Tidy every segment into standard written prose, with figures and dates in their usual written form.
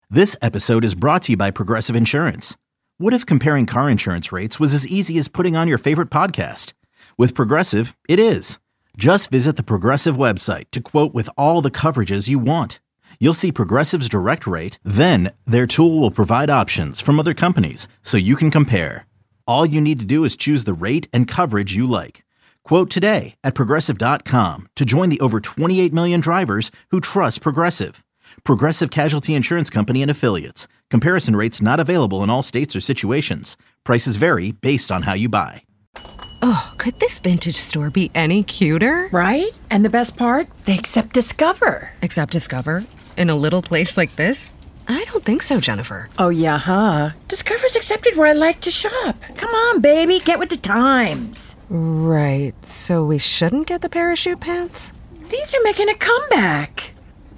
This episode is brought to you by Progressive Insurance. What if comparing car insurance rates was as easy as putting on your favorite podcast? With Progressive, it is. Just visit the Progressive website to quote with all the coverages you want. You'll see Progressive's direct rate, then their tool will provide options from other companies so you can compare. All you need to do is choose the rate and coverage you like. Quote today at Progressive.com to join the over 28 million drivers who trust Progressive. Progressive Casualty Insurance Company and Affiliates. Comparison rates not available in all states or situations. Prices vary based on how you buy. Oh, could this vintage store be any cuter? Right? And the best part? They accept Discover. Accept Discover? In a little place like this? I don't think so, Jennifer. Oh, yeah, huh? Discover's accepted where I like to shop. Come on, baby, get with the times. Right, so we shouldn't get the parachute pants? These are making a comeback.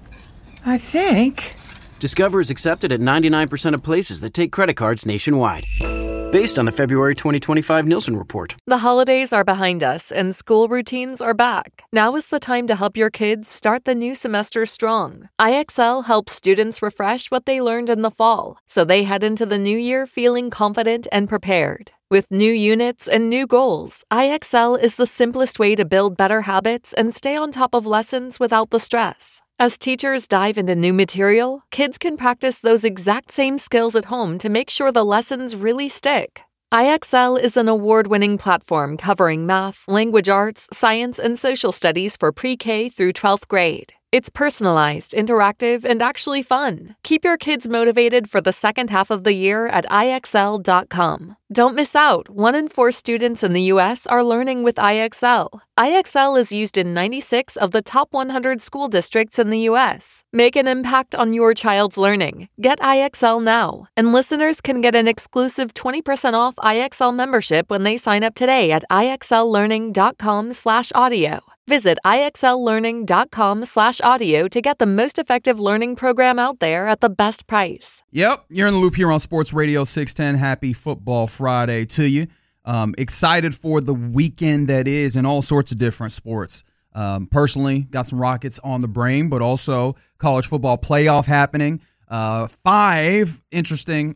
I think. Discover is accepted at 99% of places that take credit cards nationwide. Based on the February 2025 Nielsen report. The holidays are behind us and school routines are back. Now is the time to help your kids start the new semester strong. IXL helps students refresh what they learned in the fall, so they head into the new year feeling confident and prepared. With new units and new goals, IXL is the simplest way to build better habits and stay on top of lessons without the stress. As teachers dive into new material, kids can practice those exact same skills at home to make sure the lessons really stick. IXL is an award-winning platform covering math, language arts, science, and social studies for pre-K through 12th grade. It's personalized, interactive, and actually fun. Keep your kids motivated for the second half of the year at IXL.com. Don't miss out. 1 in 4 students in the U.S. are learning with IXL. IXL is used in 96 of the top 100 school districts in the U.S. Make an impact on your child's learning. Get IXL now. And listeners can get an exclusive 20% off IXL membership when they sign up today at IXLlearning.com/audio. Visit IXLlearning.com/audio to get the most effective learning program out there at the best price. Yep, you're in the loop here on Sports Radio 610. Happy Football Friday to you. Excited for the weekend that is in all sorts of different sports. Personally, got some Rockets on the brain, but also college football playoff happening. 4 interesting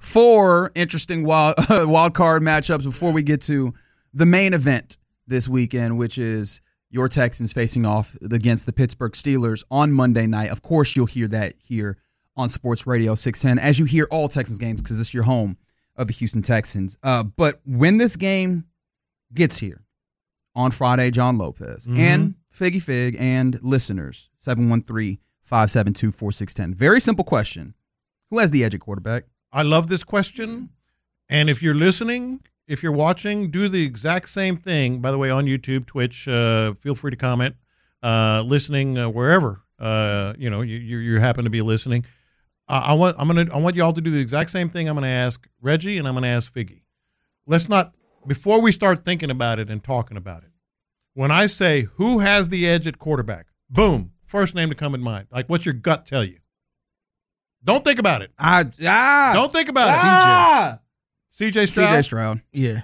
wild card matchups before we get to the main event this weekend, which is your Texans facing off against the Pittsburgh Steelers on Monday night. Of course, you'll hear that here on Sports Radio 610, as you hear all Texans games because it's your home of the Houston Texans. But when this game gets here on Friday, John Lopez and Figgy Fig and listeners, 713-572-4610. Very simple question. Who has the edge at quarterback? I love this question. And if you're listening, if you're watching, do the exact same thing. By the way, on YouTube, Twitch, feel free to comment. Listening wherever you happen to be listening. I want y'all to do the exact same thing. I'm going to ask Reggie and I'm going to ask Figgy. Let's not, before we start thinking about it and talking about it, when I say who has the edge at quarterback, boom, first name to come in mind. Like, what's your gut tell you? Don't think about it. Don't think about it. CJ Stroud? CJ Stroud. Yeah.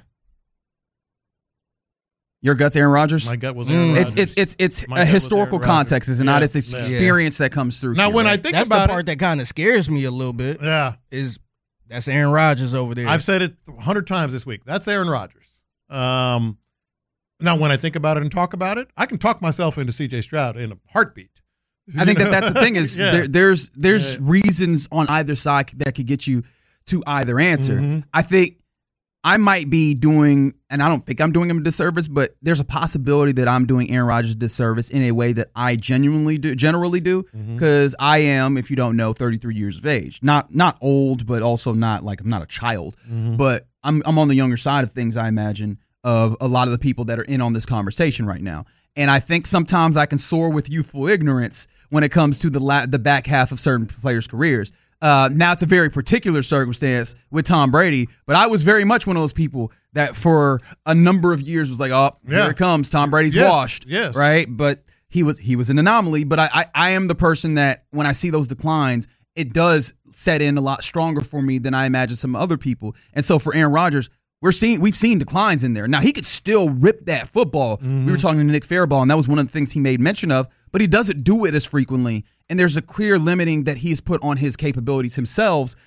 Your gut's Aaron Rodgers? My gut was Aaron Rodgers. It's a historical context, is it not? It's experience that comes through. Now, when I think that's about the part that kind of scares me a little bit. Yeah. That's Aaron Rodgers over there. I've said it 100 times this week. That's Aaron Rodgers. Now, when I think about it and talk about it, I can talk myself into CJ Stroud in a heartbeat. I think that's the thing is there's reasons on either side that could get you to either answer. I think I might be doing, and I don't think I'm doing him a disservice, but there's a possibility that I'm doing Aaron Rodgers a disservice in a way that I generally do, because I am, if you don't know, 33 years of age. Not old, but also not like I'm not a child, but I'm on the younger side of things, I imagine, of a lot of the people that are in on this conversation right now. And I think sometimes I can soar with youthful ignorance when it comes to the back half of certain players' careers. Now, it's a very particular circumstance with Tom Brady, but I was very much one of those people that for a number of years was like, here it comes. Tom Brady's washed, right? But he was an anomaly. But I am the person that when I see those declines, it does set in a lot stronger for me than I imagine some other people. And so for Aaron Rodgers, we've seen declines in there. Now, he could still rip that football. We were talking to Nick Faribault, and that was one of the things he made mention of, but he doesn't do it as frequently and there's a clear limiting that he's put on his capabilities himself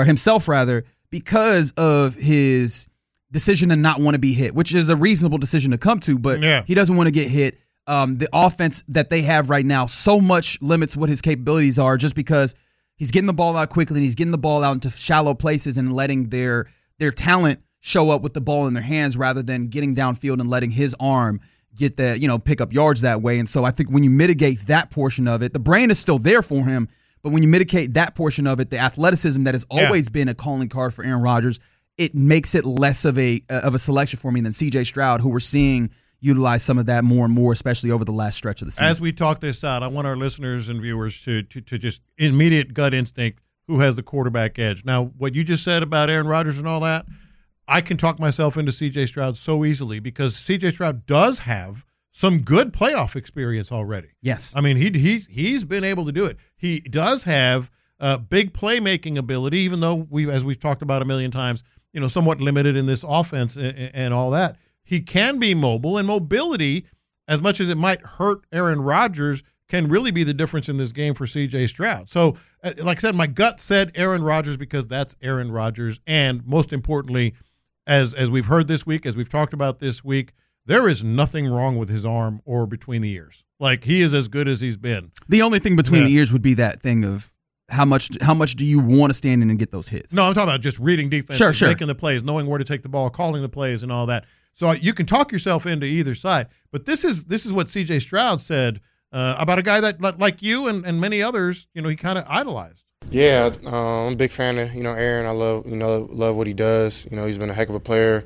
because of his decision to not want to be hit, which is a reasonable decision to come to, but he doesn't want to get hit. The offense that they have right now so much limits what his capabilities are just because he's getting the ball out quickly and he's getting the ball out into shallow places and letting their talent show up with the ball in their hands rather than getting downfield and letting his arm get that, pick up yards that way. And so I think when you mitigate that portion of it, the brain is still there for him, but when you mitigate that portion of it, the athleticism that has always been a calling card for Aaron Rodgers, it makes it less of a selection for me than C.J. Stroud, who we're seeing utilize some of that more and more, especially over the last stretch of the season. As we talk this out, I want our listeners and viewers to just immediate gut instinct, who has the quarterback edge. Now, what you just said about Aaron Rodgers and all that, I can talk myself into C.J. Stroud so easily because C.J. Stroud does have some good playoff experience already. Yes. I mean, he's been able to do it. He does have big playmaking ability, even though as we've talked about a million times, somewhat limited in this offense and all that. He can be mobile, and mobility, as much as it might hurt Aaron Rodgers, can really be the difference in this game for C.J. Stroud. So, like I said, my gut said Aaron Rodgers because that's Aaron Rodgers, and most importantly, as we've heard this week, as we've talked about this week, there is nothing wrong with his arm or between the ears. Like, he is as good as he's been. The only thing between the ears would be that thing of how much do you want to stand in and get those hits? No, I'm talking about just reading defense, sure. making the plays, knowing where to take the ball, calling the plays, and all that. So you can talk yourself into either side. But this is what C.J. Stroud said about a guy that, like you and many others, he kind of idolized. Yeah, I'm a big fan of Aaron. I love what he does. He's been a heck of a player.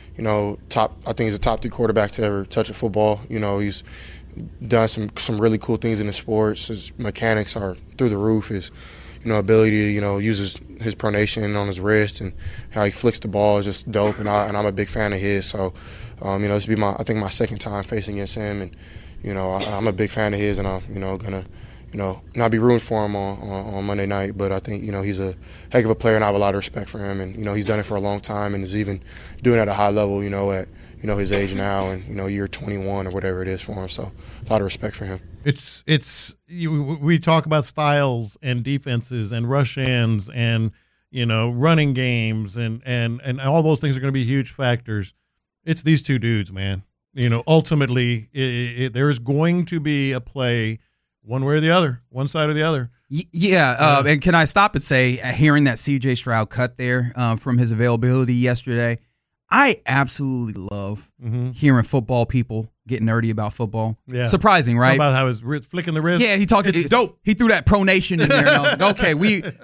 I think he's a top 3 quarterback to ever touch a football. He's done some really cool things in the sports. His mechanics are through the roof. His ability to use his pronation on his wrist and how he flicks the ball is just dope. And I'm a big fan of his. So this will be my second time facing against him, and I'm a big fan of his, and I'm gonna not be rooting for him on Monday night, but I think he's a heck of a player, and I have a lot of respect for him, and he's done it for a long time and is even doing it at a high level at his age now, and year 21 or whatever it is for him. So a lot of respect for him. We talk about styles and defenses and rush ends and running games and all those things are going to be huge factors. It's these two dudes, man. Ultimately, there is going to be a play one way or the other, one side or the other. And can I stop and say, hearing that C.J. Stroud cut there from his availability yesterday, I absolutely love hearing football people get nerdy about football. Yeah. Surprising, right? About how he's flicking the wrist. Yeah, he talked. It's dope. He threw that pronation in there. And I was like, okay,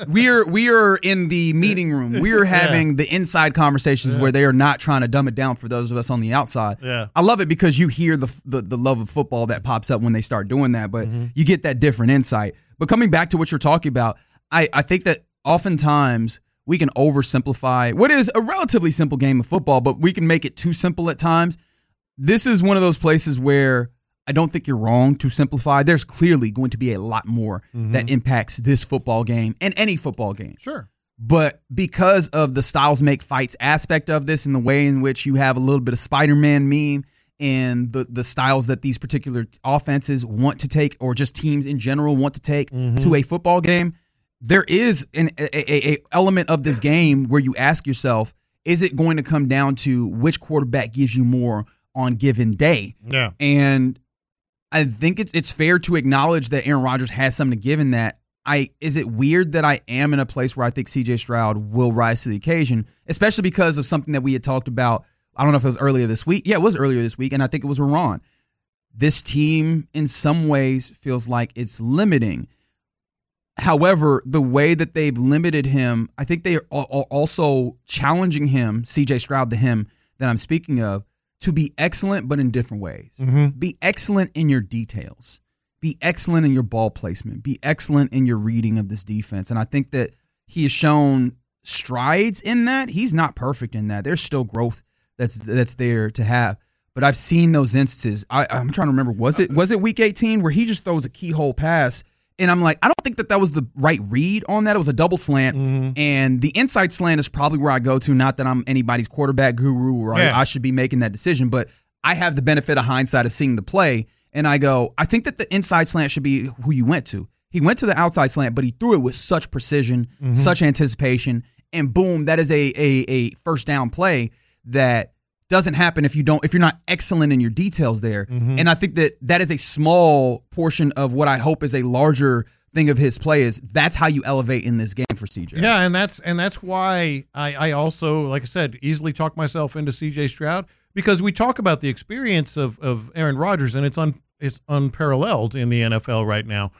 we are in the meeting room. We are having the inside conversations where they are not trying to dumb it down for those of us on the outside. Yeah. I love it because you hear the love of football that pops up when they start doing that, but you get that different insight. But coming back to what you're talking about, I think that oftentimes we can oversimplify what is a relatively simple game of football, but we can make it too simple at times. This is one of those places where I don't think you're wrong to simplify. There's clearly going to be a lot more that impacts this football game and any football game. Sure. But because of the styles make fights aspect of this and the way in which you have a little bit of Spider-Man meme and the styles that these particular offenses want to take, or just teams in general want to take to a football game, there is a element of this game where you ask yourself, is it going to come down to which quarterback gives you more on given day? Yeah. And I think it's fair to acknowledge that Aaron Rodgers has something to give in that. Is it weird that I am in a place where I think C.J. Stroud will rise to the occasion, especially because of something that we had talked about? I don't know if it was earlier this week. Yeah, it was earlier this week, and I think it was Ron. This team, in some ways, feels like it's limiting. However, the way that they've limited him, I think they are also challenging him, C.J. Stroud, the him that I'm speaking of, to be excellent, but in different ways. Be excellent in your details. Be excellent in your ball placement. Be excellent in your reading of this defense. And I think that he has shown strides in that. He's not perfect in that. There's still growth that's there to have. But I've seen those instances. I'm trying to remember. Was it week 18 where he just throws a keyhole pass? And I'm like, I don't think that was the right read on that. It was a double slant. And the inside slant is probably where I go to. Not that I'm anybody's quarterback guru or I should be making that decision. But I have the benefit of hindsight of seeing the play. And I go, I think that the inside slant should be who you went to. He went to the outside slant, but he threw it with such precision, such anticipation, and boom, that is a first down play that doesn't happen if you're not excellent in your details there. And I think that is a small portion of what I hope is a larger thing of his play. Is that's how you elevate in this game for CJ. Yeah, and that's why I also, like I said, easily talk myself into CJ Stroud, because we talk about the experience of Aaron Rodgers, and it's unparalleled in the NFL right now.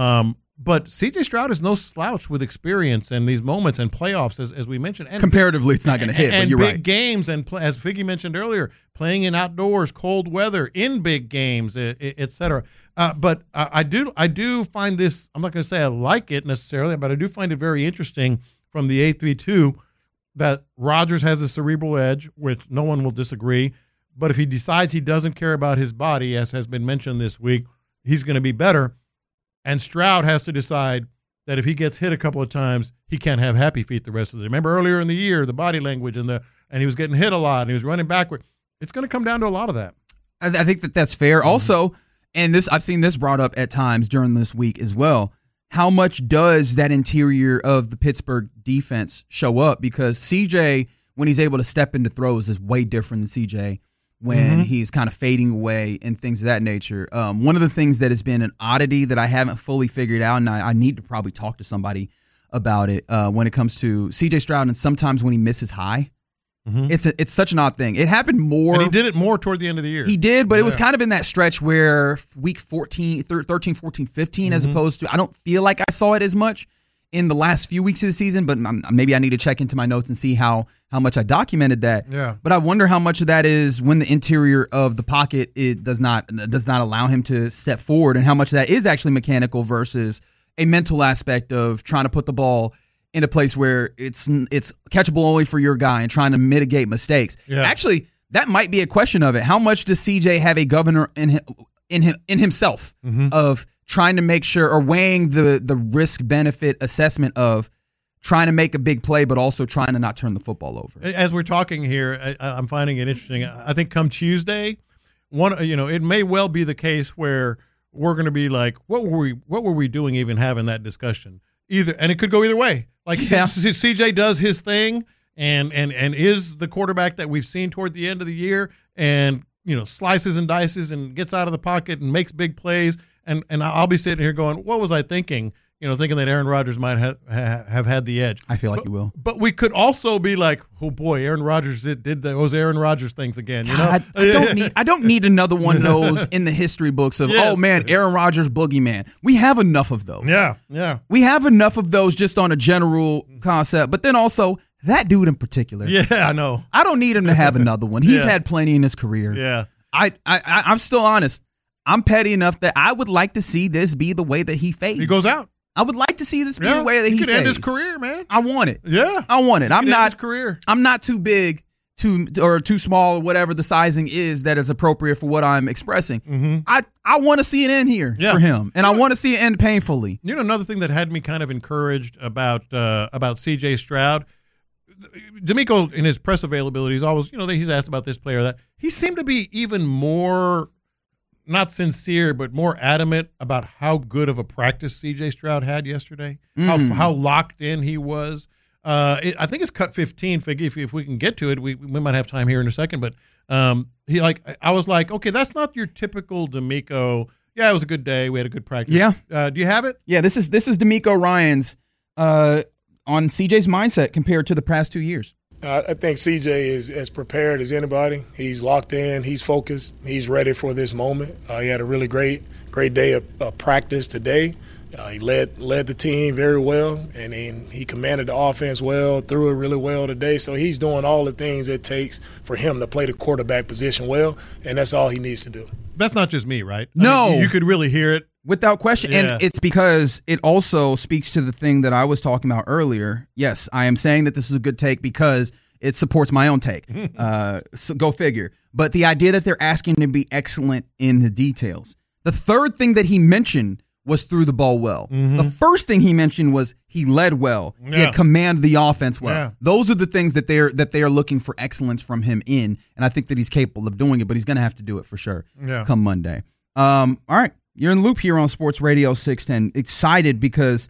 But C.J. Stroud is no slouch with experience and these moments and playoffs, as we mentioned. And comparatively, it's not going to hit, but you're right. And big games, and as Figgy mentioned earlier, playing in outdoors, cold weather, in big games, et cetera. But I do find this, I'm not going to say I like it necessarily, but I do find it very interesting from the 8-3-2 that Rodgers has a cerebral edge, which no one will disagree. But if he decides he doesn't care about his body, as has been mentioned this week, he's going to be better. And Stroud has to decide that if he gets hit a couple of times, he can't have happy feet the rest of the day. Remember earlier in the year, the body language and he was getting hit a lot and he was running backward. It's going to come down to a lot of that. I think that's fair. Also, and I've seen this brought up at times during this week as well. How much does that interior of the Pittsburgh defense show up? Because CJ, when he's able to step into throws, is way different than CJ when he's kind of fading away and things of that nature. One of the things that has been an oddity that I haven't fully figured out, and I need to probably talk to somebody about it when it comes to C.J. Stroud, and sometimes when he misses high, it's such an odd thing. It happened more. And he did it more toward the end of the year. He did, but it was kind of in that stretch where week 13, 14, 15, as opposed to, I don't feel like I saw it as much in the last few weeks of the season, but maybe I need to check into my notes and see how much I documented that. Yeah. But I wonder how much of that is when the interior of the pocket it does not allow him to step forward, and how much of that is actually mechanical versus a mental aspect of trying to put the ball in a place where it's catchable only for your guy and trying to mitigate mistakes. Yeah. Actually, that might be a question of it. How much does CJ have a governor in himself of trying to make sure, or weighing the risk-benefit assessment of trying to make a big play, but also trying to not turn the football over? As we're talking here, I'm finding it interesting. I think come Tuesday, it may well be the case where we're going to be like, what were we doing even having that discussion? And it could go either way. Like CJ does his thing and is the quarterback that we've seen toward the end of the year, and slices and dices and gets out of the pocket and makes big plays. And I'll be sitting here going, what was I thinking? Thinking that Aaron Rodgers might have had the edge. I feel like you will. But we could also be like, oh boy, Aaron Rodgers did those Aaron Rodgers things again. I don't need another one of those in the history books of, oh man, Aaron Rodgers boogeyman. We have enough of those. Yeah. We have enough of those just on a general concept. But then also, that dude in particular. Yeah, I know. I don't need him to have another one. He's had plenty in his career. Yeah. I'm still honest. I'm petty enough that I would like to see this be the way that he fades. He goes out. I would like to see this be the way that he could fades. end his career, man. I want it. Yeah. I want it. End his career. I'm not too big, or too small, whatever the sizing is that is appropriate for what I'm expressing. I want to see it end here for him, and I want to see it end painfully. Another thing that had me kind of encouraged about C.J. Stroud, D'Amico in his press availability is always, he's asked about this player or that. He seemed to be even more, not sincere, but more adamant about how good of a practice C.J. Stroud had yesterday, how locked in he was. I think it's cut 15, Figgy, if we can get to it. We might have time here in a second, but I was like, okay, that's not your typical D'Amico. Yeah, it was a good day. We had a good practice. Yeah. Do you have it? Yeah, this is D'Amico Ryans on CJ's mindset compared to the past 2 years. I think CJ is as prepared as anybody. He's locked in. He's focused. He's ready for this moment. He had a really great day of practice today. He led the team very well, and then he commanded the offense well, threw it really well today. So he's doing all the things it takes for him to play the quarterback position well, and that's all he needs to do. That's not just me, right? No. I mean, you could really hear it. Without question. Yeah. And it's because it also speaks to the thing that I was talking about earlier. Yes, I am saying that this is a good take because it supports my own take. So go figure. But the idea that they're asking him to be excellent in the details. The third thing that he mentioned was threw the ball well. The first thing he mentioned was he led well. He had commanded the offense well. Yeah. Those are the things that they are looking for excellence from him in, and I think that he's capable of doing it, but he's going to have to do it for sure come Monday. All right. You're in Loop here on Sports Radio 610. Excited because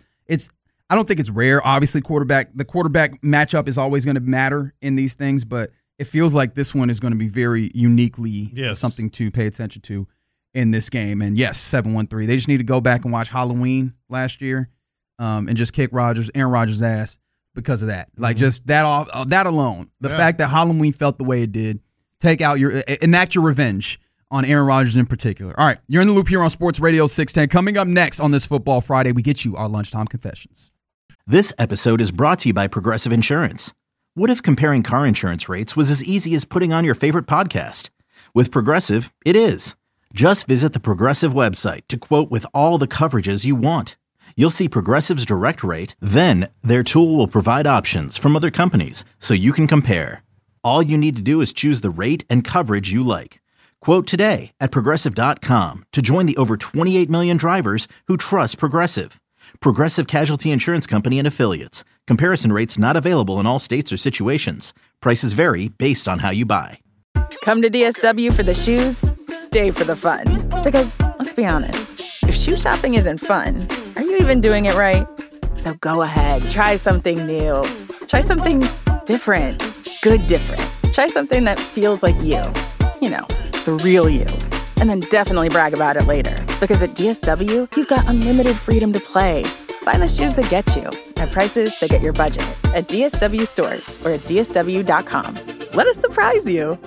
I don't think it's rare. Obviously, the quarterback matchup is always going to matter in these things, but it feels like this one is going to be very uniquely something to pay attention to in this game. And yes, 7-1-3. They just need to go back and watch Halloween last year and just kick Aaron Rodgers' ass because of that. Like just that alone. The fact that Halloween felt the way it did, enact your revenge on Aaron Rodgers in particular. All right, you're in the Loop here on Sports Radio 610. Coming up next on this Football Friday, we get you our Lunchtime Confessions. This episode is brought to you by Progressive Insurance. What if comparing car insurance rates was as easy as putting on your favorite podcast? With Progressive, it is. Just visit the Progressive website to quote with all the coverages you want. You'll see Progressive's direct rate, then their tool will provide options from other companies so you can compare. All you need to do is choose the rate and coverage you like. Quote today at Progressive.com to join the over 28 million drivers who trust Progressive. Progressive Casualty Insurance Company and Affiliates. Comparison rates not available in all states or situations. Prices vary based on how you buy. Come to DSW for the shoes, stay for the fun. Because, let's be honest, if shoe shopping isn't fun, are you even doing it right? So go ahead, try something new. Try something different. Good different. Try something that feels like you. You know, the real you. And then definitely brag about it later. Because at DSW, you've got unlimited freedom to play. Find the shoes that get you at prices that get your budget at DSW stores or at DSW.com. Let us surprise you.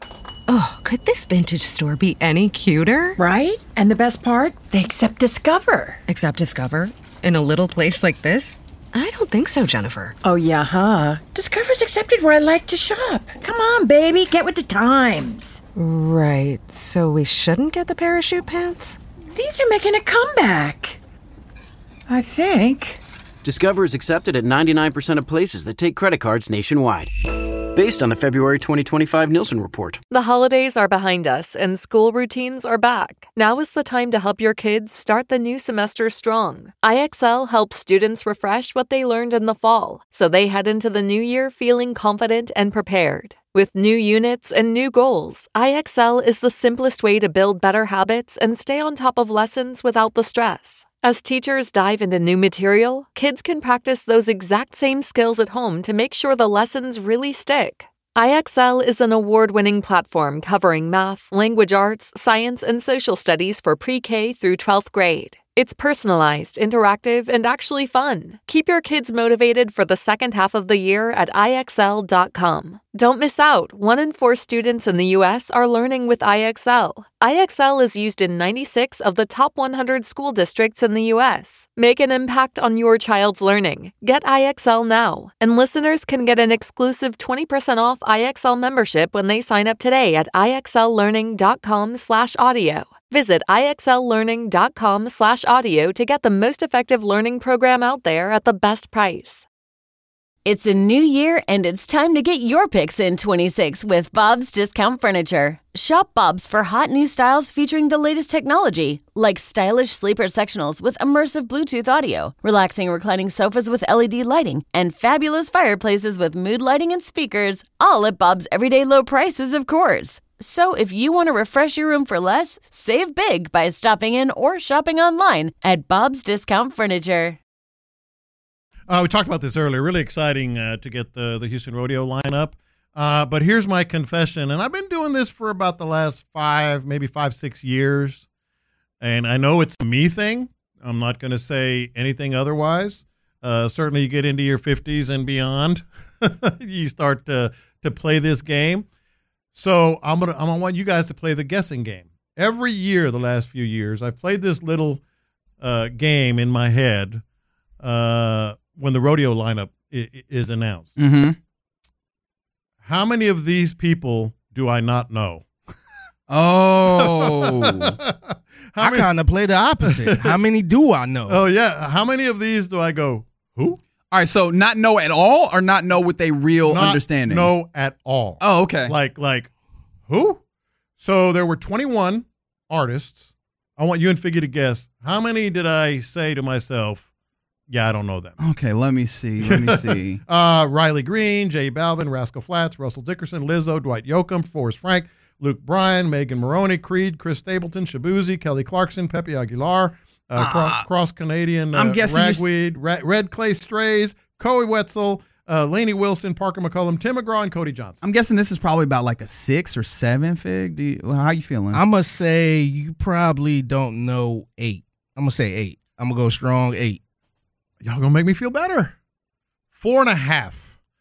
Oh, could this vintage store be any cuter? Right? And the best part? They accept Discover. Accept Discover? In a little place like this? I don't think so, Jennifer. Oh, yeah, huh? Discover's accepted where I like to shop. Come on, baby, get with the times. Right, so we shouldn't get the parachute pants? These are making a comeback. I think. Discover is accepted at 99% of places that take credit cards nationwide. Based on the February 2025 Nielsen report. The holidays are behind us and school routines are back. Now is the time to help your kids start the new semester strong. IXL helps students refresh what they learned in the fall, so they head into the new year feeling confident and prepared. With new units and new goals, IXL is the simplest way to build better habits and stay on top of lessons without the stress. As teachers dive into new material, kids can practice those exact same skills at home to make sure the lessons really stick. IXL is an award-winning platform covering math, language arts, science, and social studies for pre-K through 12th grade. It's personalized, interactive, and actually fun. Keep your kids motivated for the second half of the year at IXL.com. Don't miss out. 1 in 4 students in the U.S. are learning with IXL. IXL is used in 96 of the top 100 school districts in the U.S. Make an impact on your child's learning. Get IXL now. And listeners can get an exclusive 20% off IXL membership when they sign up today at IXLlearning.com/audio. Visit IXLlearning.com/audio to get the most effective learning program out there at the best price. It's a new year and it's time to get your picks in 26 with Bob's Discount Furniture. Shop Bob's for hot new styles featuring the latest technology, like stylish sleeper sectionals with immersive Bluetooth audio, relaxing reclining sofas with LED lighting, and fabulous fireplaces with mood lighting and speakers, all at Bob's everyday low prices, of course. So if you want to refresh your room for less, save big by stopping in or shopping online at Bob's Discount Furniture. We talked about this earlier. Really exciting to get the Houston Rodeo lineup. But here's my confession, and I've been doing this for about the last 5-6 years. And I know it's a me thing. I'm not going to say anything otherwise. Certainly you get into your 50s and beyond, you start to play this game. So I'm gonna want you guys to play the guessing game. Every year, the last few years, I've played this little game in my head when the rodeo lineup is announced. Mm-hmm. How many of these people do I not know? Oh. I kind of play the opposite. How many do I know? Oh, yeah. How many of these do I go, who? All right, so not know at all or not know with a real understanding? Not know at all. Oh, okay. Like who? So there were 21 artists. I want you and Figgy to guess. How many did I say to myself, yeah, I don't know them? Okay, let me see. Riley Green, J Balvin, Rascal Flatts, Russell Dickerson, Lizzo, Dwight Yoakam, Forrest Frank, Luke Bryan, Megan Maroney, Creed, Chris Stapleton, Shabuzi, Kelly Clarkson, Pepe Aguilar, Cross Canadian, I'm guessing Ragweed, Red Clay Strays, Coey Wetzel, Laney Wilson, Parker McCullum, Tim McGraw, and Cody Johnson. I'm guessing this is probably about like a 6 or 7, Fig. How you feeling? I'm going to say you probably don't know 8. I'm going to say 8. I'm going to go strong 8. Y'all going to make me feel better. 4.5.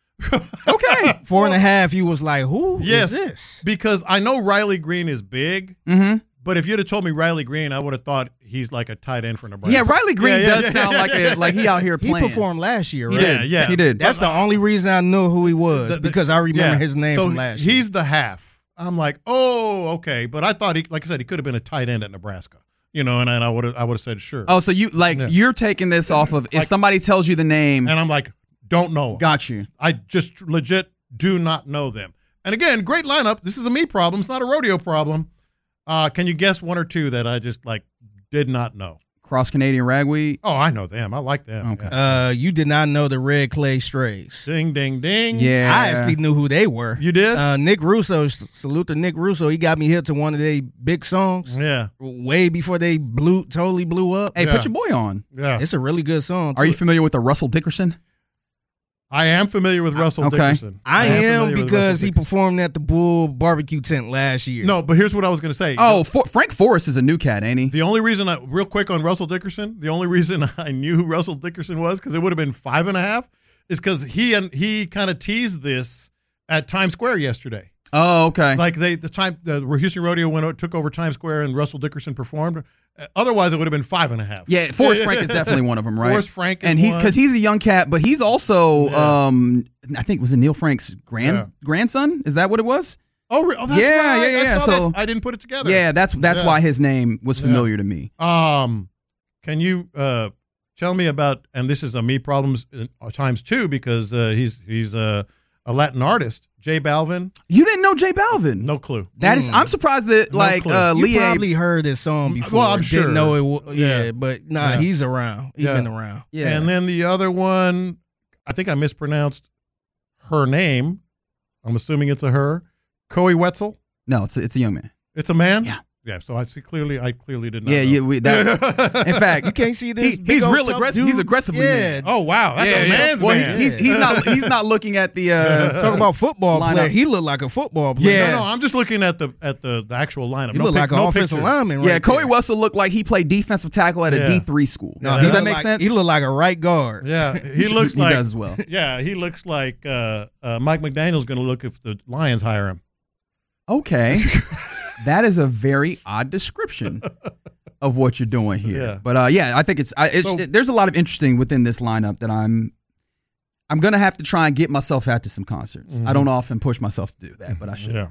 Okay. 4.5, you was like, who is this? Because I know Riley Green is big, but if you'd have told me Riley Green, I would have thought he's like a tight end for Nebraska. Yeah, Riley Green does sound like he out here playing. He performed last year, right? Yeah. He did. That's the only reason I knew who he was, because I remember his name from last year. He's the half. I'm like, oh, okay. But I thought, like I said, he could have been a tight end at Nebraska. And I would have said sure. Oh, so you're taking this off of if somebody tells you the name. And I'm like, don't know. Got you. I just legit do not know them. And again, great lineup. This is a me problem. It's not a rodeo problem. Can you guess 1 or 2 that I just did not know? Cross Canadian Ragweed. Oh, I know them. I like them. Okay. Yeah. You did not know the Red Clay Strays. Ding, ding, ding. Yeah. I actually knew who they were. You did? Nick Russo. Salute to Nick Russo. He got me hit to one of their big songs. Yeah. Way before they totally blew up. Hey, put your boy on. Yeah. It's a really good song. Are you familiar with the Russell Dickerson? I am familiar with Russell Dickerson. I am because he performed at the Bull barbecue tent last year. No, but here's what I was going to say. Oh, Frank Forrest is a new cat, ain't he? The only reason, real quick on Russell Dickerson, the only reason I knew who Russell Dickerson was, because it would have been 5.5, is because he kind of teased this at Times Square yesterday. Oh, okay. Like the Houston Rodeo took over Times Square and Russell Dickerson performed. Otherwise, it would have been 5.5. Yeah, Forrest Frank is definitely one of them, right? Forrest Frank, and he's a young cat, but he's also I think was it Neil Frank's grandson? Is that what it was? Oh, that's right. Yeah. So I didn't put it together. Yeah, that's why his name was familiar to me. Can you tell me about? And this is a me problems times 2 because he's a Latin artist. J Balvin. You didn't know J Balvin? No clue. That is, I'm surprised that you probably heard this song before. Well, I'm sure. Didn't know it. But he's around. He's been around. Yeah. And then the other one, I think I mispronounced her name. I'm assuming it's a her. Coey Wetzel. No, it's a young man. It's a man. Yeah. Yeah, so I clearly did not. Yeah, know. In fact, you can't see this. He's real aggressive. He's aggressively man. Oh wow, that's a man's man. He's not looking at the talking about football player. He looked like a football player. Yeah, no, I'm just looking at the actual lineup. He looked like an offensive lineman. Right Coey Wetzel looked like he played defensive tackle at a D3 school. No, does that make sense? He looked like a right guard. Yeah, he looks like he does as well. Yeah, he looks like Mike McDaniel's going to look if the Lions hire him. Okay. That is a very odd description of what you're doing here. Yeah. But I think there's a lot of interesting within this lineup that I'm gonna have to try and get myself out to some concerts. I don't often push myself to do that, but I should.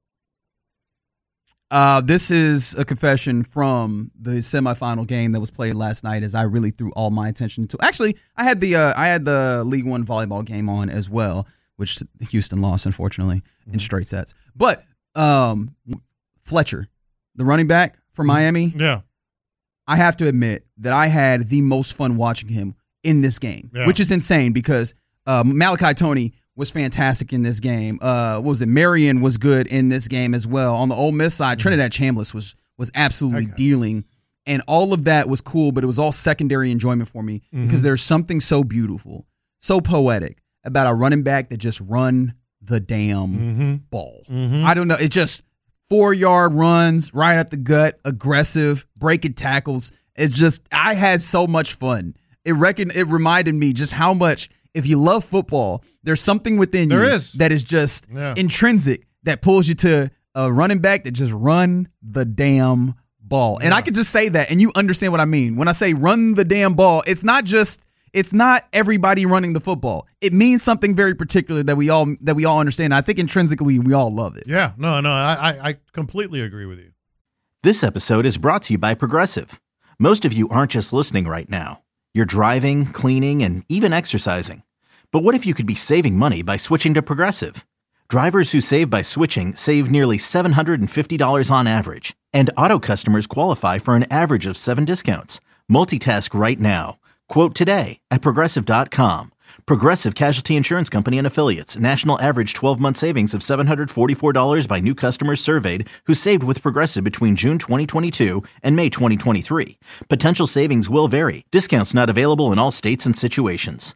Yeah. This is a confession from the semifinal game that was played last night, as I really threw all my attention to. Actually, I had the League One volleyball game on as well, which Houston lost, unfortunately, in straight sets. But Fletcher, the running back for Miami, I have to admit that I had the most fun watching him in this game, which is insane because Malachi Toney was fantastic in this game. Marion was good in this game as well. On the Ole Miss side, Trinidad Chambliss was absolutely dealing, and all of that was cool, but it was all secondary enjoyment for me because there's something so beautiful, so poetic about a running back that just run the damn ball. I don't know. It just 4-yard runs right at the gut, aggressive, breaking tackles. It's just, I had so much fun. It reminded me just how much, if you love football, there's something within you that is just intrinsic that pulls you to a running back that just run the damn ball. And I could just say that, and you understand what I mean. When I say run the damn ball, it's not everybody running the football. It means something very particular that we all understand. I think intrinsically we all love it. Yeah, no, I completely agree with you. This episode is brought to you by Progressive. Most of you aren't just listening right now. You're driving, cleaning, and even exercising. But what if you could be saving money by switching to Progressive? Drivers who save by switching save nearly $750 on average. And auto customers qualify for an average of 7 discounts. Multitask right now. Quote today at Progressive.com. Progressive Casualty Insurance Company and Affiliates. National average 12-month savings of $744 by new customers surveyed who saved with Progressive between June 2022 and May 2023. Potential savings will vary. Discounts not available in all states and situations.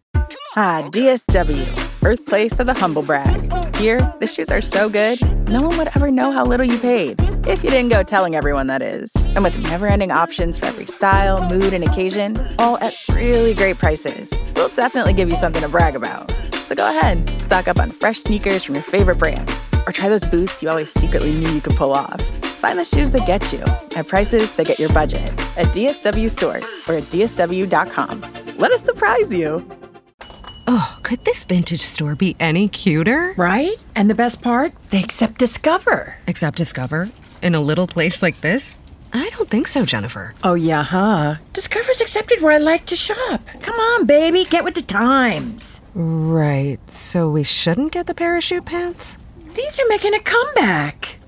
DSW, birthplace of the humble brag. Here, the shoes are so good, no one would ever know how little you paid. If you didn't go telling everyone, that is. And with never-ending options for every style, mood, and occasion, all at really great prices, we'll definitely give you something to brag about. So go ahead, stock up on fresh sneakers from your favorite brands, or try those boots you always secretly knew you could pull off. Find the shoes that get you at prices that get your budget at DSW stores or at DSW.com. Let us surprise you. Oh, could this vintage store be any cuter? Right? And the best part? They accept Discover. Accept Discover? In a little place like this? I don't think so, Jennifer. Oh, yeah, huh? Discover's accepted where I like to shop. Come on, baby, get with the times. Right, so we shouldn't get the parachute pants? These are making a comeback.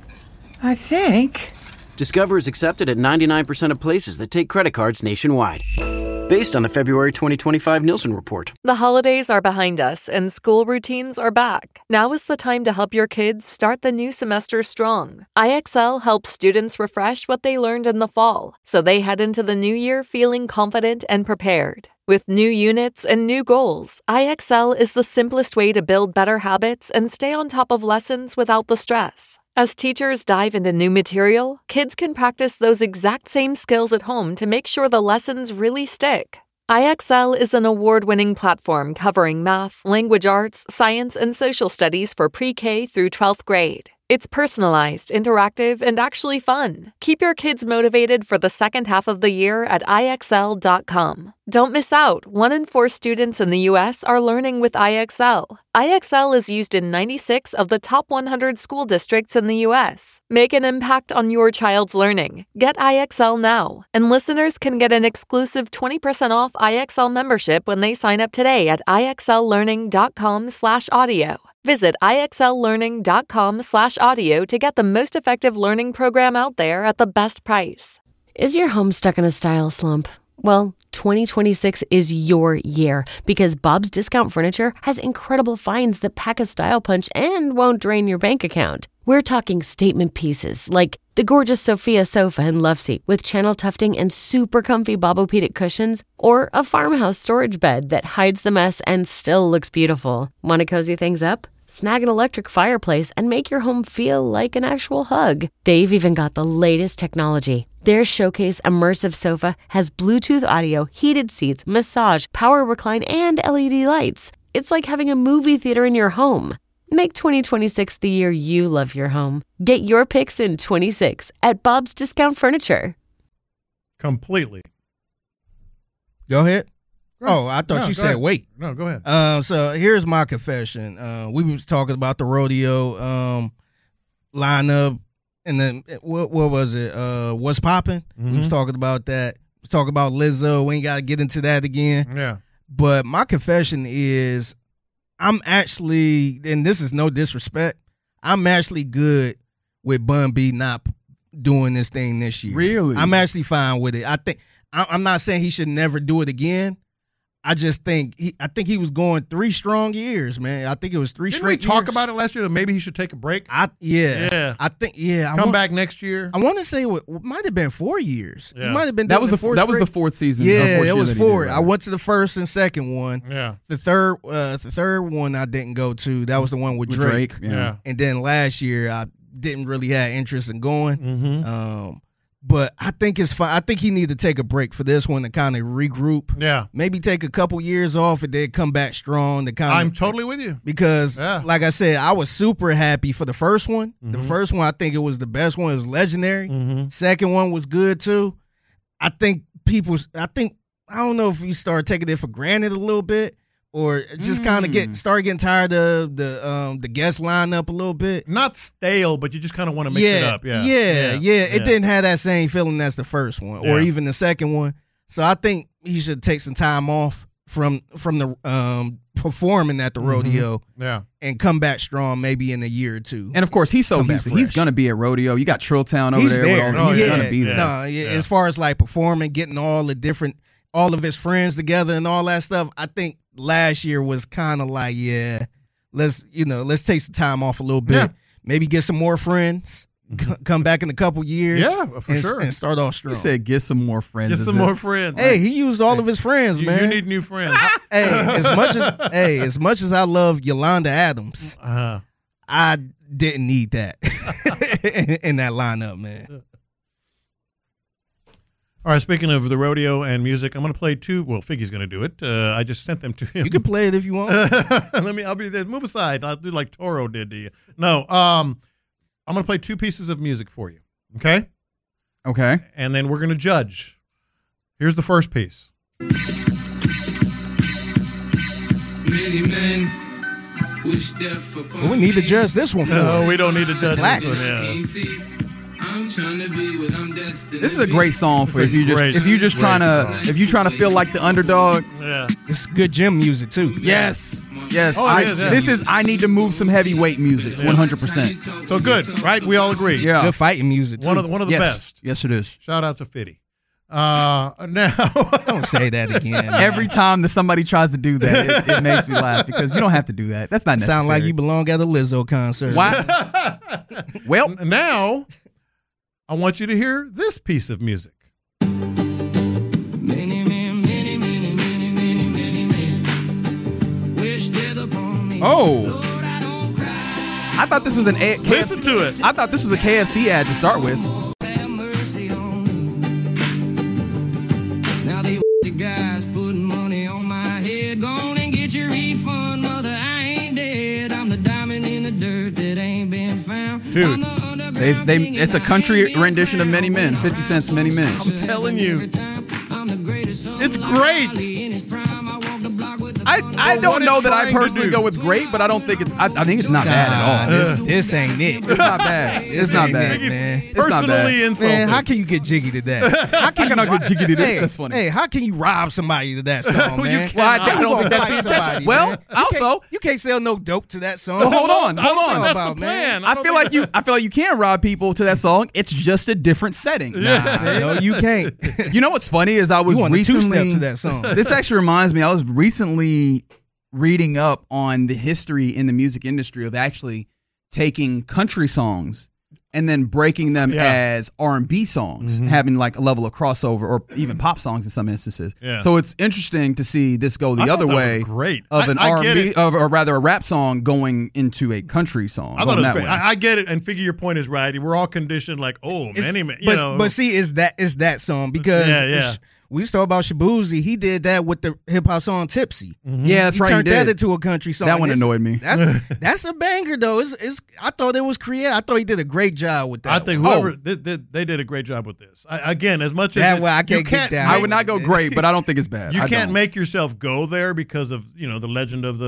I think. Discover is accepted at 99% of places that take credit cards nationwide. Based on the February 2025 Nielsen report. The holidays are behind us and school routines are back. Now is the time to help your kids start the new semester strong. IXL helps students refresh what they learned in the fall, so they head into the new year feeling confident and prepared. With new units and new goals, IXL is the simplest way to build better habits and stay on top of lessons without the stress. As teachers dive into new material, kids can practice those exact same skills at home to make sure the lessons really stick. IXL is an award-winning platform covering math, language arts, science, and social studies for pre-K through 12th grade. It's personalized, interactive, and actually fun. Keep your kids motivated for the second half of the year at IXL.com. Don't miss out. 1 in 4 students in the U.S. are learning with IXL. IXL is used in 96 of the top 100 school districts in the U.S. Make an impact on your child's learning. Get IXL now. And listeners can get an exclusive 20% off IXL membership when they sign up today at IXLlearning.com/audio. Visit IXLlearning.com/audio to get the most effective learning program out there at the best price. Is your home stuck in a style slump? Well, 2026 is your year because Bob's Discount Furniture has incredible finds that pack a style punch and won't drain your bank account. We're talking statement pieces like the gorgeous Sophia sofa and love seat with channel tufting and super comfy Bobopedic cushions, or a farmhouse storage bed that hides the mess and still looks beautiful. Want to cozy things up? Snag an electric fireplace and make your home feel like an actual hug. They've even got the latest technology. Their Showcase Immersive Sofa has Bluetooth audio, heated seats, massage, power recline, and LED lights. It's like having a movie theater in your home. Make 2026 the year you love your home. Get your picks in 26 at Bob's Discount Furniture. Completely. Go ahead. Oh, I thought you said wait. No, go ahead. So here's my confession. We was talking about the rodeo lineup, and then what was it? What's popping? We was talking about that. We was talking about Lizzo. We ain't got to get into that again. Yeah. But my confession is, I'm actually, and this is no disrespect, I'm actually good with Bun B not doing this thing this year. Really? I'm actually fine with it. I think I'm not saying he should never do it again. I just think he was going 3 strong years, man. I think it was 3 Didn't straight we talk years. about it last year that maybe he should take a break? Yeah. I think Come back next year. I want to say it might have been 4 years. Yeah. He might have been. That was the fourth season. Yeah, it was 4. I went to the first and second one. Yeah. The third one I didn't go to. That was the one with Drake. Yeah. And then last year I didn't really have interest in going. Mm-hmm. But I think it's fine. I think he need to take a break for this one to kind of regroup. Yeah. Maybe take a couple years off and then come back strong to kind of. I'm totally with you. Because, like I said, I was super happy for the first one. Mm-hmm. The first one, I think it was the best one. It was legendary. Mm-hmm. Second one was good too. I don't know if we start taking it for granted a little bit, or just kind of start getting tired of the guest lineup a little bit. Not stale, but you just kind of want to mix it up. Yeah. It didn't have that same feeling as the first one, or even the second one. So I think he should take some time off from the performing at the rodeo, and come back strong maybe in a year or two. And of course, he's so Houston. He's gonna be at rodeo. You got Trill Town over there. He's gonna be there. As far as like performing, getting all of his friends together and all that stuff, I think last year was kind of like, let's take some time off a little bit. Yeah. Maybe get some more friends. Come back in a couple years. Yeah, for sure. And start off strong. He said, get some more friends. Get some more friends. Hey, he used all of his friends, man. You need new friends. As much as I love Yolanda Adams, I didn't need that in that lineup, man. All right, speaking of the rodeo and music, I'm going to play two. Well, Figgy's going to do it. I just sent them to him. You can play it if you want. I'll be there. Move aside. I'll do like Toro did to you. No, I'm going to play two pieces of music for you. Okay? Okay. And then we're going to judge. Here's the first piece. We need to judge this one for. No, we don't need to judge classic. this one. Yeah. This is a great song for if you just trying to feel like the underdog. Yeah. It's good gym music too. Yes. Oh, it is, yeah. This is I need to move some heavyweight music. 100%. So good, right? We all agree. Yeah. Good fighting music too. One of the best. Yes, it is. Shout out to Fitty. Now don't say that again. Man. Every time that somebody tries to do that, it makes me laugh because you don't have to do that. That's not necessary. Sound like you belong at a Lizzo concert. Why? Well, now I want you to hear this piece of music. Oh. I thought this was an KFC. Listen to it. I thought this was a KFC ad to start with. Now they guys putting money on my head. Go on and get your refund, mother. I ain't dead. I'm the diamond in the dirt that ain't been found. Dude. It's a country rendition of Many Men, 50 Cent's Many Men. I'm telling you. It's great. I don't know that I personally go with great, but I don't think I think it's not bad at all. This ain't it. It's not bad. It's not bad. Man. It's not bad. Personally insulted. Man, how can you get jiggy to that? How can I get jiggy to this? That's funny. Hey, how can you rob somebody to that song, man? Well, I don't think that's the intention. somebody, Well, man. also, you can't sell no dope to that song. well, hold on. That's the plan. I feel like you can rob people to that song. It's just a different setting. No, you can't. You know what's funny is I was You want a recently two-step to that song. This actually reminds me. I was recently reading up on the history in the music industry of actually taking country songs and then breaking them as R&B songs, having like a level of crossover, or even pop songs in some instances. Yeah. So it's interesting to see this go the other way great. of an I get R&B, it. or rather a rap song going into a country song. I thought it was that great. way. I get it, and Figure your point is right. We're all conditioned like, But see, is that song because we used to talk about Shabuzi. He did that with the hip hop song "Tipsy." Yeah, that's he right. Turned he did. that into a country song. That one annoyed me. That's a banger though. I thought it was creative. I thought he did a great job with that. I think whoever they did a great job with this. Again, as much as that way I can't get down. I would not go great, but I don't think it's bad. You can't make yourself go there because of the legend of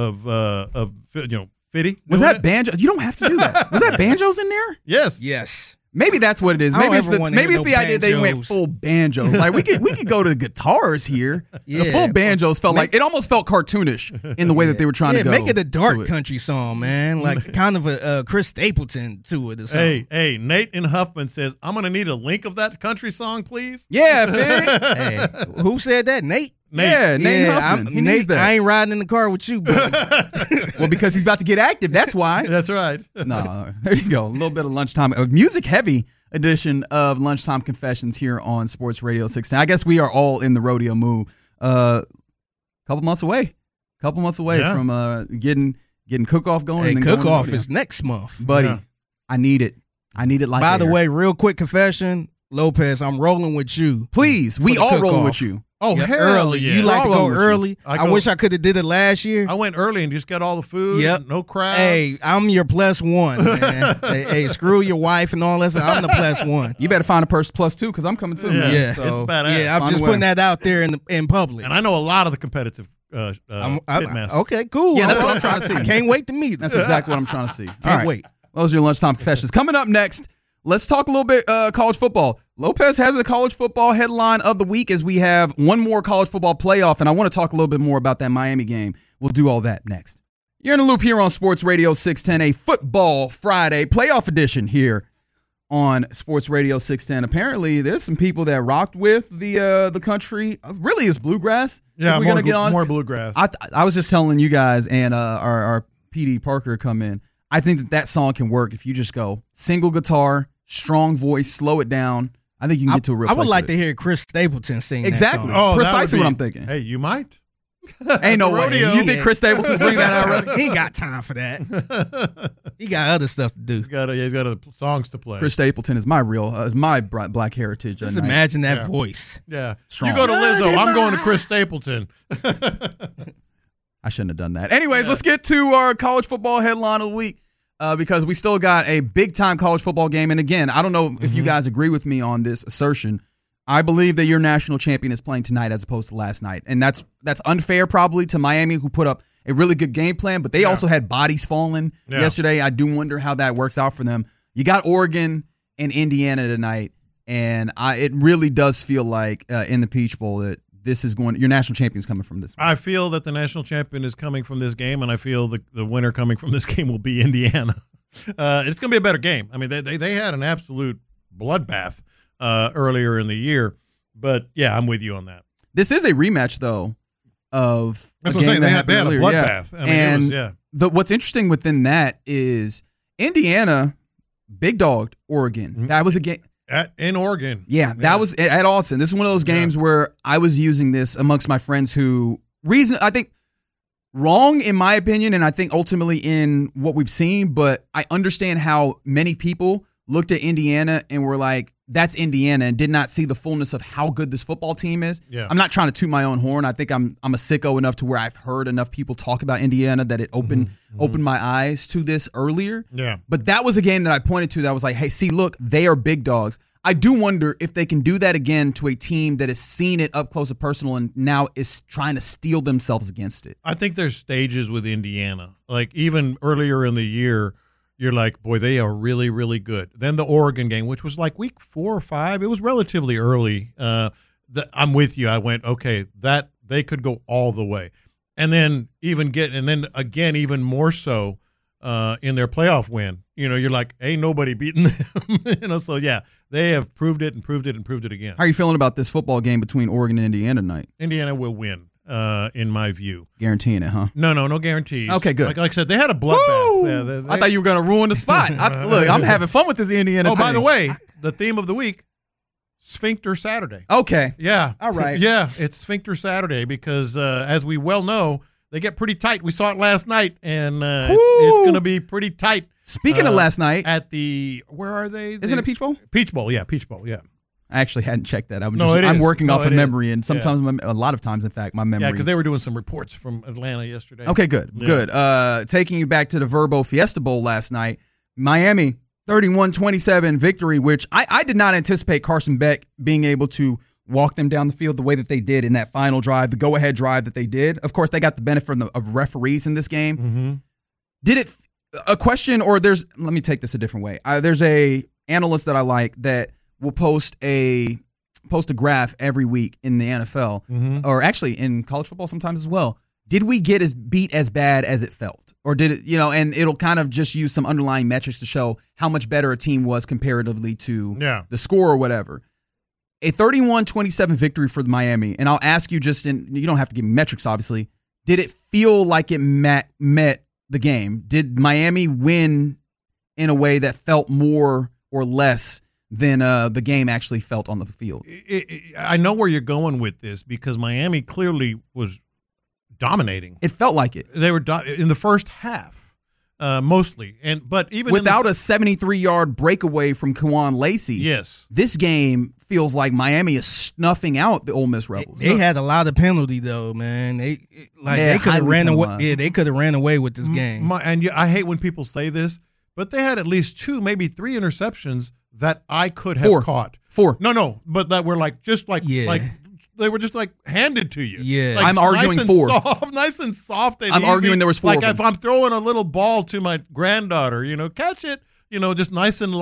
Fitty. Was that banjo? You don't have to do that. Was that banjos in there? Yes. Maybe that's what it is. Maybe it's the idea they went banjos. full banjos. Like we could go to guitars here. Yeah. The full banjos felt like it almost felt cartoonish in the way that they were trying to go. Make it a dark country song, man. Like kind of a Chris Stapleton to it or something. Hey, Nate in Huffman says, I'm going to need a link of that country song, please. Yeah, Fig. Hey, who said that? Nate? Yeah, Nate Huffman. He needs that. I ain't riding in the car with you, buddy. Well, because he's about to get active. That's why. That's right. No, there you go. A little bit of lunchtime. A music heavy edition of Lunchtime Confessions here on Sports Radio 16. I guess we are all in the rodeo mood. Couple months away from getting cook-off going. Hey, and then cook-off is next month. Buddy, Yeah. I need it. I need it like By the air. way, real quick confession, Lopez, I'm rolling with you. Please, we the all rolling cook-off. with you. Oh, Yeah, hell early. yeah. You like to We're all go rolling with early. you. I wish I could have did it last year. I went early and just got all the food. Yep. No crowd. Hey, I'm your +1, man. hey, screw your wife and all that stuff. I'm the +1. You better find a person +2 because I'm coming too, man. Yeah. It's So, badass. Yeah, I'm Find just a way. putting that out there in public. And I know a lot of the competitive pitmasters. Okay, cool. Yeah, that's what I'm trying to see. I can't wait to meet them. That's exactly what I'm trying to see. Can't All right. wait. Those are your Lunchtime Confessions. Coming up next, let's talk a little bit college football. Lopez has the college football headline of the week as we have one more college football playoff, and I want to talk a little bit more about that Miami game. We'll do all that next. You're in the loop here on Sports Radio 610, a Football Friday playoff edition here on Sports Radio 610. Apparently, there's some people that rocked with the country. Really, it's bluegrass. Yeah, we're more, gonna get on more bluegrass. I was just telling you guys, and our PD Parker come in. I think that song can work if you just go single guitar, strong voice, slow it down. I think you can get to a real. I would like to to hear Chris Stapleton sing exactly. that song. Oh, precisely what I'm thinking. Hey, you might. Ain't no way. You think Chris Stapleton's bring that out already? He ain't got time for that. He got other stuff to do. He's got other songs to play. Chris Stapleton is my black heritage. Just imagine that voice. Yeah. Strong. You go to Lizzo. I'm going to Chris Stapleton. I shouldn't have done that. Anyways, let's get to our college football headline of the week because we still got a big-time college football game. And again, I don't know if you guys agree with me on this assertion. I believe that your national champion is playing tonight as opposed to last night. And that's unfair probably to Miami, who put up a really good game plan, but they also had bodies falling yesterday. I do wonder how that works out for them. You got Oregon and Indiana tonight, and it really does feel like in the Peach Bowl that this is your national champion's coming from this. I feel that the national champion is coming from this game, and I feel the winner coming from this game will be Indiana. It's going to be a better game. I mean, they had an absolute bloodbath earlier in the year, but yeah, I'm with you on that. This is a rematch, though, of that's a what I'm game saying. that They happened had a earlier. bloodbath. Yeah. I mean, and what's interesting within that is Indiana big dogged Oregon. Mm-hmm. That was a game. In Oregon. Yeah, that was at Austin. This is one of those games where I was using this amongst my friends who I think wrong in my opinion, and I think ultimately in what we've seen, but I understand how many people looked at Indiana and were like, that's Indiana, and did not see the fullness of how good this football team is. Yeah. I'm not trying to toot my own horn. I think I'm a sicko enough to where I've heard enough people talk about Indiana that it opened my eyes to this earlier. Yeah. But that was a game that I pointed to that was like, hey, see, look, they are big dogs. I do wonder if they can do that again to a team that has seen it up close and personal and now is trying to steel themselves against it. I think there's stages with Indiana. Like even earlier in the year, you're like, boy, they are really, really good. Then the Oregon game, which was like week 4 or 5, it was relatively early. I'm with you. I went, okay, that they could go all the way. And then again, even more so in their playoff win. You're like, ain't nobody beating them. So yeah, they have proved it and proved it and proved it again. How are you feeling about this football game between Oregon and Indiana tonight? Indiana will win. In my view. Guaranteeing it, huh? No guarantees. Okay, good. Like I said, they had a bloodbath. Yeah, I thought you were going to ruin the spot. Look, I'm having fun with this Indiana thing. By the way, the theme of the week, Sphincter Saturday. Okay. Yeah. All right. Yeah, it's Sphincter Saturday because, as we well know, they get pretty tight. We saw it last night, and it's going to be pretty tight. Speaking of last night. At where are they? Isn't it Peach Bowl? Peach Bowl, yeah. I actually hadn't checked that. I'm working off of memory, and sometimes, a lot of times, in fact, my memory. Yeah, because they were doing some reports from Atlanta yesterday. Okay, good. Taking you back to the Verbo Fiesta Bowl last night, Miami 31-27 victory, which I did not anticipate Carson Beck being able to walk them down the field the way that they did in that final drive, the go-ahead drive that they did. Of course, they got the benefit of referees in this game. Mm-hmm. Did it a question, or let me take this a different way. There's a analyst that I like that will post a graph every week in the NFL, or actually in college football sometimes as well. Did we get beat as bad as it felt? Or did it, and it'll kind of just use some underlying metrics to show how much better a team was comparatively to the score or whatever. A 31-27 victory for Miami, and I'll ask you you don't have to give me metrics, obviously. Did it feel like it met the game? Did Miami win in a way that felt more or less than the game actually felt on the field? I know where you're going with this because Miami clearly was dominating. It felt like it. They were in the first half, mostly, but even without a 73-yard breakaway from Kwan Lacey. Yes, this game feels like Miami is snuffing out the Ole Miss Rebels. They had a lot of penalty though, man. They could have ran away. Yeah, they could have ran away with this game. I hate when people say this, but they had at least 2, maybe 3 interceptions that I could have caught. 4. No, but that were like they were just like handed to you. Yeah, like I'm arguing 4. Nice and soft. And I'm easy. arguing there was 4. Like if I'm throwing a little ball to my granddaughter, catch it. Just nice and light.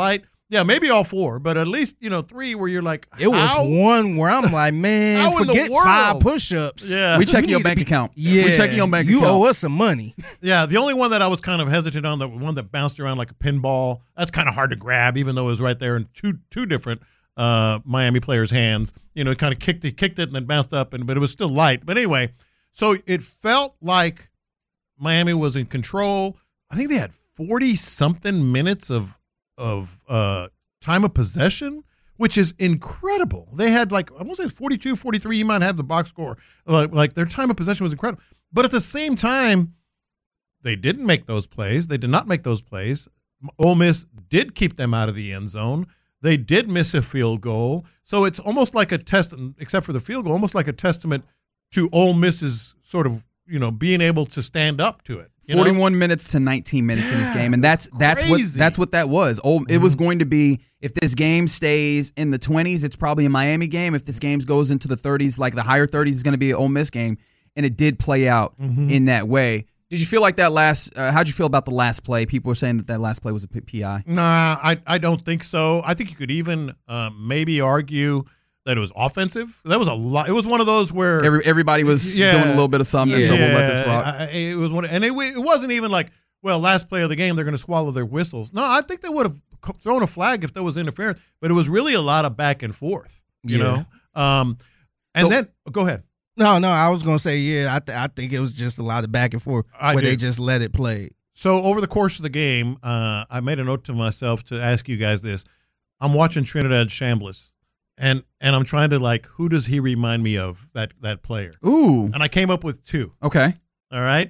Yeah, maybe all 4, but at least 3 where you're like, it was one where I'm like, man, forget 5 push-ups. Yeah, we checking your bank account. Yeah, we checking your bank account. You owe us some money. Yeah, the only one that I was kind of hesitant on, the one that bounced around like a pinball, that's kind of hard to grab, even though it was right there in two different Miami players' hands. It kind of kicked it and then bounced up, but it was still light. But anyway, so it felt like Miami was in control. I think they had 40-something minutes of time of possession, which is incredible. They had I want to say 42, 43, you might have the box score. Like their time of possession was incredible. But at the same time, they didn't make those plays. They did not make those plays. Ole Miss did keep them out of the end zone. They did miss a field goal. So it's almost like a test, except for the field goal, almost like a testament to Ole Miss's sort of, being able to stand up to it. 41 minutes to 19 minutes in this game, and that's what that was. It was going to be, if this game stays in the 20s, it's probably a Miami game. If this game goes into the 30s, like the higher 30s, it's going to be an Ole Miss game, and it did play out in that way. Did you feel like that how'd you feel about the last play? People were saying that last play was a PI. Nah, I don't think so. I think you could even maybe argue that it was offensive. That was a lot. It was one of those where everybody was doing a little bit of something, so we'll let this rock. It was one, and it wasn't even like, well, last play of the game, they're going to swallow their whistles. No, I think they would have thrown a flag if there was interference, but it was really a lot of back and forth, you know? Then, go ahead. No, I was going to say, I think it was just a lot of back and forth they just let it play. So over the course of the game, I made a note to myself to ask you guys this. I'm watching Trinidad Chambliss. And I'm trying to who does he remind me of, that player? Ooh. And I came up with 2. Okay. All right.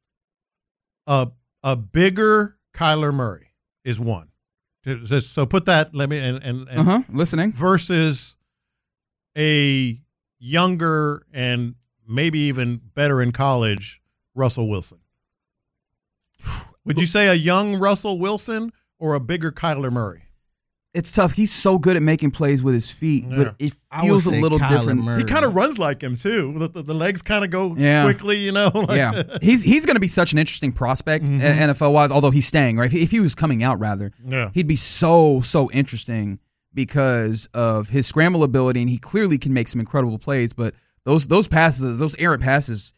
A bigger Kyler Murray is one. So put that, let me, and listening. Versus a younger and maybe even better in college, Russell Wilson. Would you say a young Russell Wilson or a bigger Kyler Murray? It's tough. He's so good at making plays with his feet, but it feels a little different. He kind of runs like him too. The legs kind of go quickly, Yeah, he's going to be such an interesting prospect NFL wise. Although he's staying, right? If he was coming out, rather, he'd be so interesting because of his scramble ability, and he clearly can make some incredible plays. But those passes, those errant passes,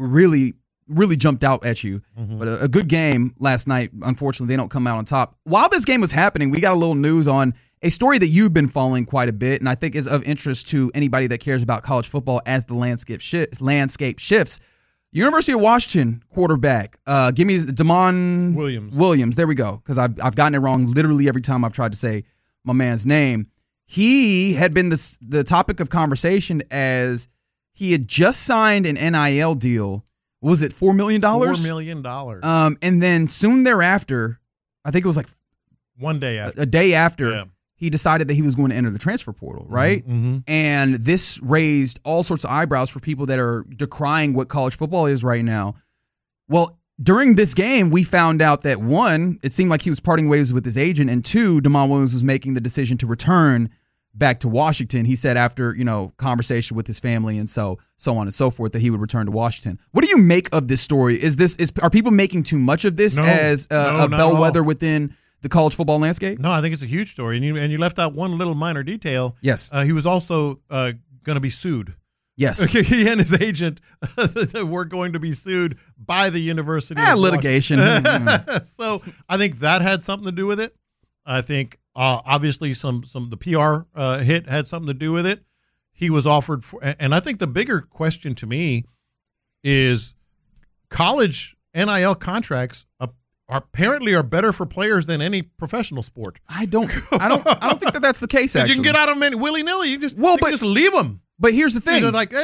really jumped out at you. But a good game last night. Unfortunately, they don't come out on top. While this game was happening, we got a little news on a story that you've been following quite a bit, and I think is of interest to anybody that cares about college football as the landscape shifts. University of Washington quarterback, give me Damon Williams. There we go, because I've gotten it wrong literally every time I've tried to say my man's name. He had been the topic of conversation as he had just signed an NIL deal. Was it $4 million? $4 million. And then soon thereafter, I think it was one day after. A day after, he decided that he was going to enter the transfer portal, right? And this raised all sorts of eyebrows for people that are decrying what college football is right now. Well, during this game, we found out that 1, it seemed like he was parting ways with his agent, and 2, Damon Williams was making the decision to return back to Washington. He said after, conversation with his family and so on and so forth, that he would return to Washington. What do you make of this story? Are people making too much of this as a bellwether within the college football landscape? No, I think it's a huge story. And you left out one little minor detail. Yes. He was also going to be sued. Yes. He and his agent were going to be sued by the University of litigation. So I think that had something to do with it. I think obviously the PR hit had something to do with it. He was offered and I think the bigger question to me is college NIL contracts apparently are better for players than any professional sport. I don't think that that's the case. Actually, you can get out of them willy nilly. You just leave them. But here's the thing.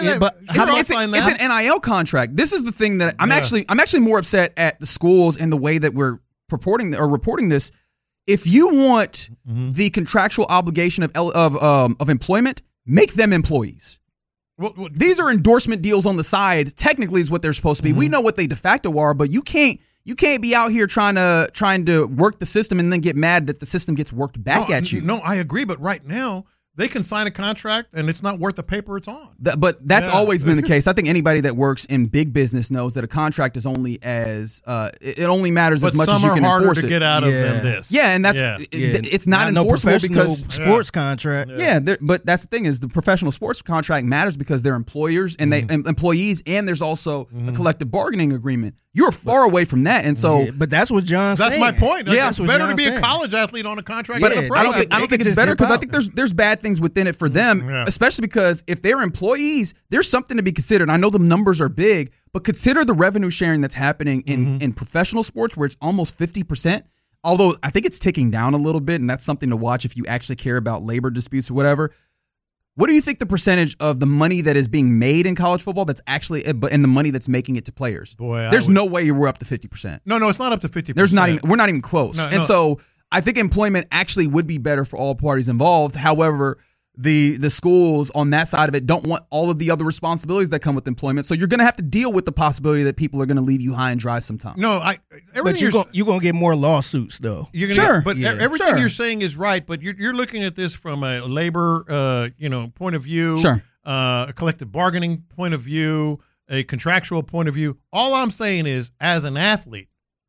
It's an NIL contract. This is the thing that I'm actually more upset at the schools and the way that we're reporting this. If you want the contractual obligation of employment, make them employees. These are endorsement deals on the side. Technically, is what they're supposed to be. We know what they de facto are, but you can't be out here trying to work the system and then get mad that the system gets worked back at you. No, I agree. But right now, they can sign a contract and it's not worth the paper it's on. But that's always been the case. I think anybody that works in big business knows that a contract is only as it only matters as much as you can enforce it. But some are harder to get out of than this. Yeah, and that's it's not enforceable because sports contract. But that's the thing is the professional sports contract matters because they're employers and they employees, and there's also a collective bargaining agreement. You're far away from that, and so. But that's what John's saying. That's my point. Yeah, it's better to be a college athlete on a contract. But I don't think it's better because I think there's bad things within it for them, especially because if they're employees, there's something to be considered. I know the numbers are big, but consider the revenue sharing that's happening in professional sports where it's almost 50%. Although I think it's ticking down a little bit, and that's something to watch if you actually care about labor disputes or whatever. What do you think the percentage of the money that is being made in college football that's actually and the money that's making it to players? Boy, there's no way we're up to 50%. No, it's not up to 50%. We're not even close. So I think employment actually would be better for all parties involved. However, the schools on that side of it don't want all of the other responsibilities that come with employment. So you're going to have to deal with the possibility that people are going to leave you high and dry sometime. No, but you're going to get more lawsuits though. Everything you're saying is right. But you're looking at this from a labor, point of view, a collective bargaining point of view, a contractual point of view. All I'm saying is, as an athlete,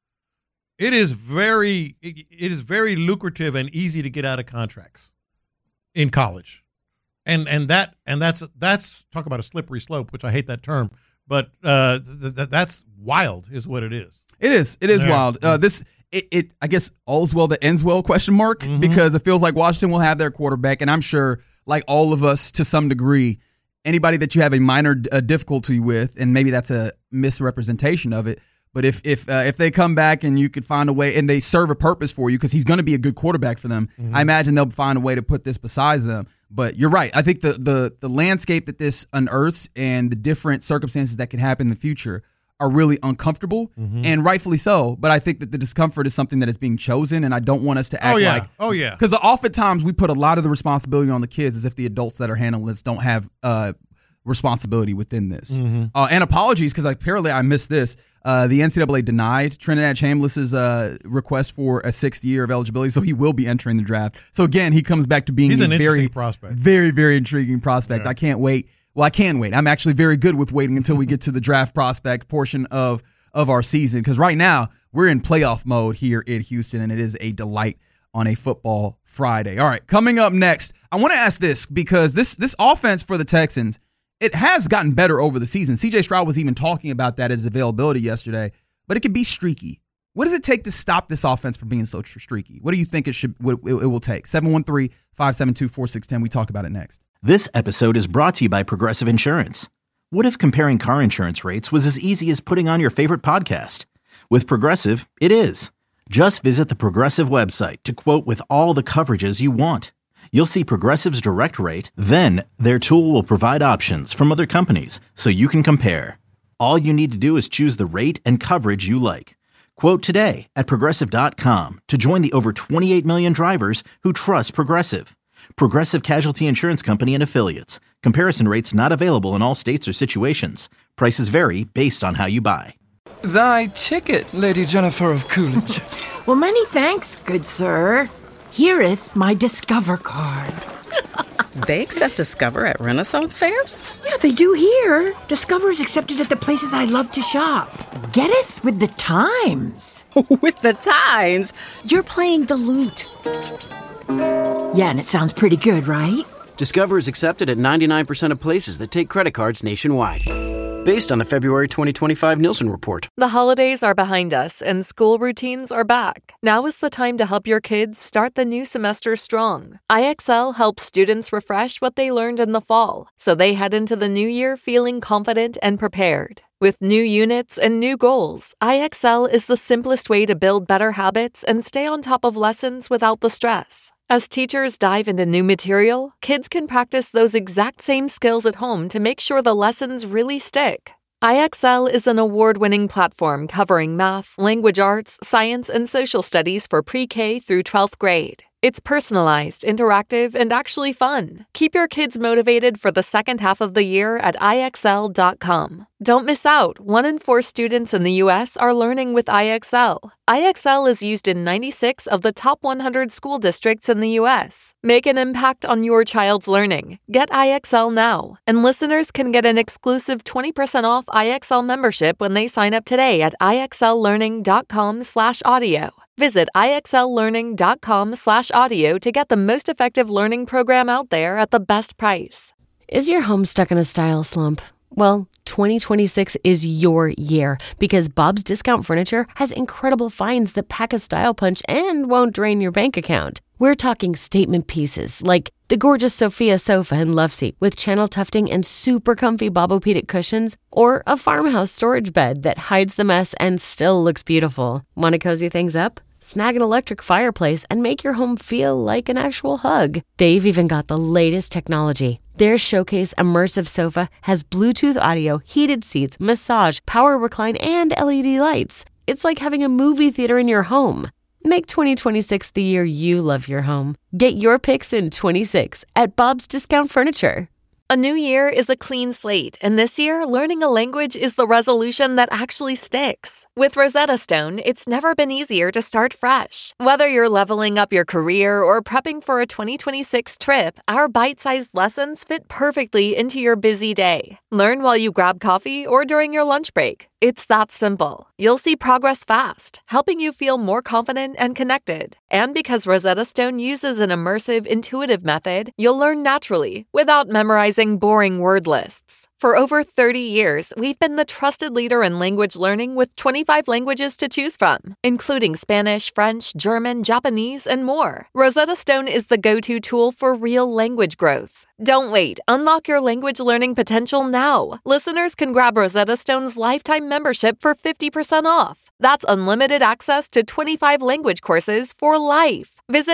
it is very lucrative and easy to get out of contracts in college. And that's talk about a slippery slope, which I hate that term, but that's wild is what it is. It is wild. I guess all is well that ends well ? Because it feels like Washington will have their quarterback, and I'm sure, like all of us to some degree, anybody that you have a minor difficulty with, and maybe that's a misrepresentation of it. But if they come back and you could find a way and they serve a purpose for you because he's going to be a good quarterback for them, I imagine they'll find a way to put this beside them. But you're right. I think the landscape that this unearths and the different circumstances that can happen in the future are really uncomfortable, and rightfully so. But I think that the discomfort is something that is being chosen, and I don't want us to act like. Oh, yeah. Because oftentimes we put a lot of the responsibility on the kids as if the adults that are handling this don't have responsibility within this. And apologies, because apparently I missed this. The NCAA denied Trinidad Chambliss's request for a 6th year of eligibility, so he will be entering the draft. So again, he comes back to being a very prospect. Very, very intriguing prospect. I can't wait. Well, I can wait. I'm actually very good with waiting until we get to the draft prospect portion of our season, because right now we're in playoff mode here in Houston, and it is a delight on a football Friday. All right, coming up next, I want to ask this, because this offense for the Texans, it has gotten better over the season. C.J. Stroud was even talking about that as availability yesterday, but it could be streaky. What does it take to stop this offense from being so streaky? What do you think it will take? 713-572-4610. We talk about it next. This episode is brought to you by Progressive Insurance. What if comparing car insurance rates was as easy as putting on your favorite podcast? With Progressive, it is. Just visit the Progressive website to quote with all the coverages you want. You'll see Progressive's direct rate, then their tool will provide options from other companies so you can compare. All you need to do is choose the rate and coverage you like. Quote today at Progressive.com to join the over 28 million drivers who trust Progressive. Progressive Casualty Insurance Company and Affiliates. Comparison rates not available in all states or situations. Prices vary based on how you buy. Thy ticket, Lady Jennifer of Coolidge. Well, many thanks, good sir. Here'th my Discover card. They accept Discover at Renaissance fairs? Yeah, they do here. Discover is accepted at the places I love to shop. Getteth with the times. With the times? You're playing the lute. Yeah, and it sounds pretty good, right? Discover is accepted at 99% of places that take credit cards nationwide. Based on the February 2025 Nielsen report. The holidays are behind us and school routines are back. Now is the time to help your kids start the new semester strong. IXL helps students refresh what they learned in the fall, so they head into the new year feeling confident and prepared. With new units and new goals, IXL is the simplest way to build better habits and stay on top of lessons without the stress. As teachers dive into new material, kids can practice those exact same skills at home to make sure the lessons really stick. IXL is an award-winning platform covering math, language arts, science, and social studies for pre-K through 12th grade. It's personalized, interactive, and actually fun. Keep your kids motivated for the second half of the year at IXL.com. Don't miss out. 1 in 4 students in the U.S. are learning with IXL. IXL is used in 96 of the top 100 school districts in the U.S. Make an impact on your child's learning. Get IXL now. And listeners can get an exclusive 20% off IXL membership when they sign up today at IXLlearning.com/audio. Visit IXLlearning.com/audio to get the most effective learning program out there at the best price. Is your home stuck in a style slump? Well, 2026 is your year because Bob's Discount Furniture has incredible finds that pack a style punch and won't drain your bank account. We're talking statement pieces like the gorgeous Sophia sofa and love seat with channel tufting and super comfy Bobopedic cushions, or a farmhouse storage bed that hides the mess and still looks beautiful. Want to cozy things up? Snag an electric fireplace and make your home feel like an actual hug. They've even got the latest technology. Their Showcase Immersive Sofa has Bluetooth audio, heated seats, massage, power recline, and LED lights. It's like having a movie theater in your home. Make 2026 the year you love your home. Get your picks in 26 at Bob's Discount Furniture. A new year is a clean slate, and this year, learning a language is the resolution that actually sticks. With Rosetta Stone, it's never been easier to start fresh. Whether you're leveling up your career or prepping for a 2026 trip, our bite-sized lessons fit perfectly into your busy day. Learn while you grab coffee or during your lunch break. It's that simple. You'll see progress fast, helping you feel more confident and connected. And because Rosetta Stone uses an immersive, intuitive method, you'll learn naturally without memorizing boring word lists. For over 30 years, we've been the trusted leader in language learning with 25 languages to choose from, including Spanish, French, German, Japanese, and more. Rosetta Stone is the go-to tool for real language growth. Don't wait. Unlock your language learning potential now. Listeners can grab Rosetta Stone's lifetime membership for 50% off. That's unlimited access to 25 language courses for life. Visit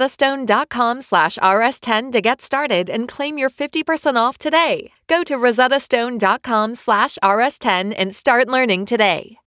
rosettastone.com/rs10 to get started and claim your 50% off today. Go to rosettastone.com/rs10 and start learning today.